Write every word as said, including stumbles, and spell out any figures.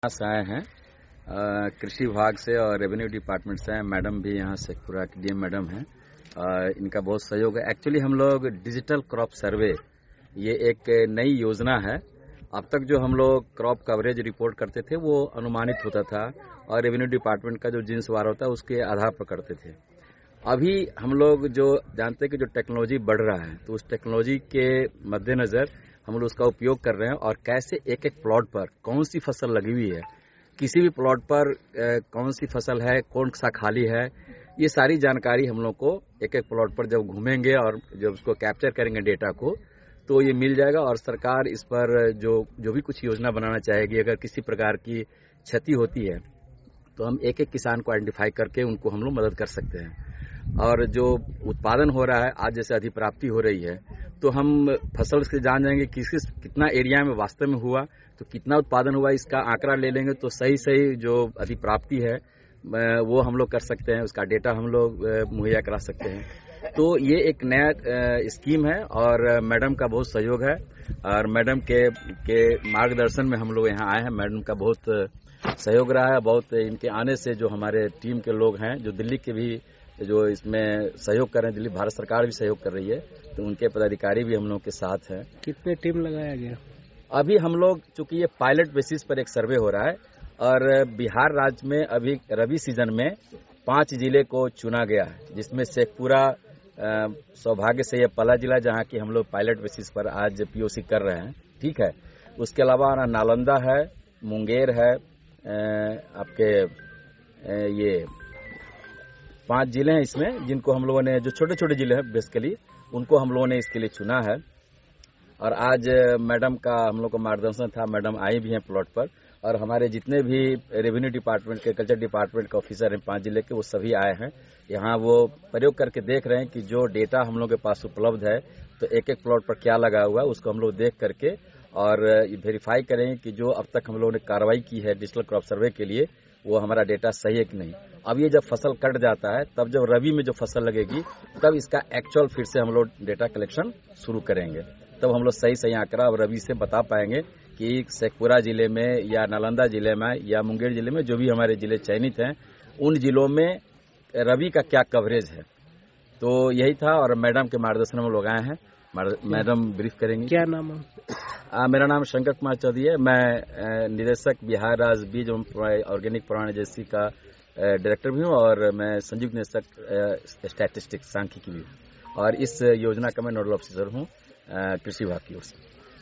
से आए हैं कृषि विभाग से और रेवेन्यू डिपार्टमेंट से हैं। मैडम भी यहाँ शेखपुरा की डीएम मैडम हैं। इनका बहुत सहयोग है। एक्चुअली हम लोग डिजिटल क्रॉप सर्वे ये एक नई योजना है। अब तक जो हम लोग क्रॉप कवरेज रिपोर्ट करते थे वो अनुमानित होता था और रेवेन्यू डिपार्टमेंट का जो जिन्सवार होता है उसके आधार पर करते थे। अभी हम लोग जो जानते हैं कि जो टेक्नोलॉजी बढ़ रहा है तो उस टेक्नोलॉजी के मद्देनजर हम लोग उसका उपयोग कर रहे हैं और कैसे एक एक प्लॉट पर कौन सी फसल लगी हुई है, किसी भी प्लॉट पर कौन सी फसल है, कौन सा खाली है, ये सारी जानकारी हम लोग को एक एक प्लॉट पर जब घूमेंगे और जब उसको कैप्चर करेंगे डेटा को तो ये मिल जाएगा। और सरकार इस पर जो जो भी कुछ योजना बनाना चाहेगी, अगर किसी प्रकार की क्षति होती है तो हम एक एक किसान को आइडेंटिफाई करके उनको हम लोग मदद कर सकते हैं। और जो उत्पादन हो रहा है, आज जैसे अधिप्राप्ति हो रही है तो हम फसल से जान जाएंगे किस किस कितना एरिया में वास्तव में हुआ, तो कितना उत्पादन हुआ इसका आंकड़ा ले लेंगे तो सही सही जो अधिप्राप्ति है वो हम लोग कर सकते हैं, उसका डेटा हम लोग मुहैया करा सकते हैं। तो ये एक नया स्कीम है और मैडम का बहुत सहयोग है और मैडम के के मार्गदर्शन में हम लोग यहाँ आए हैं। मैडम का बहुत सहयोग रहा है। बहुत इनके आने से जो हमारे टीम के लोग हैं, जो दिल्ली के भी जो इसमें सहयोग कर रहे हैं, दिल्ली भारत सरकार भी सहयोग कर रही है, तो उनके पदाधिकारी भी हम लोग के साथ हैं। कितने टीम लगाया गया? अभी हम लोग चूंकि ये पायलट बेसिस पर एक सर्वे हो रहा है और बिहार राज्य में अभी रबी सीजन में पांच जिले को चुना गया है, जिसमें शेखपुरा सौभाग्य से ये पहला जिला जहां की हम लोग पायलट बेसिस पर आज पीओसी कर रहे हैं। ठीक है, उसके अलावा नालंदा है, मुंगेर है, आपके ये पांच जिले हैं इसमें, जिनको हम लोगों ने, जो छोटे छोटे जिले हैं बेसिकली, उनको हम लोगों ने इसके लिए चुना है। और आज मैडम का हम लोग को मार्गदर्शन था, मैडम आई भी हैं प्लॉट पर और हमारे जितने भी रेवेन्यू डिपार्टमेंट के, कल्चर डिपार्टमेंट के ऑफिसर हैं पांच जिले के, वो सभी आए हैं यहाँ। वो प्रयोग करके देख रहे हैं कि जो डेटा हम लोग के पास उपलब्ध है तो एक एक प्लॉट पर क्या लगा हुआ है उसको हम लोग देख करके और वेरीफाई करें कि जो अब तक हम लोगों ने कार्रवाई की है डिजिटल क्रॉप सर्वे के लिए वो हमारा डेटा सही है कि नहीं। अब ये जब फसल कट जाता है तब जब रबी में जो फसल लगेगी तब इसका एक्चुअल फिर से हम लोग डेटा कलेक्शन शुरू करेंगे, तब हम लोग सही सही आंकड़ा अब रबी से बता पाएंगे कि शेखपुरा जिले में या नालंदा जिले में या मुंगेर जिले में, जो भी हमारे जिले चयनित हैं, उन जिलों में रबी का क्या कवरेज है। तो यही था और मैडम के मार्गदर्शन में लोग आए हैं। मैडम ब्रीफ करेंगी। क्या नाम है? आ, मेरा नाम शंकर कुमार चौधरी है। मैं निदेशक बिहार राज्य बीज एवं ऑर्गेनिक प्रणाली एजेंसी का डायरेक्टर भी हूँ और मैं संयुक्त निदेशक स्टैटिस्टिक्स सांख्यिकी भी हूँ और इस योजना का मैं नोडल ऑफिसर हूँ कृषि विभाग की ओर से।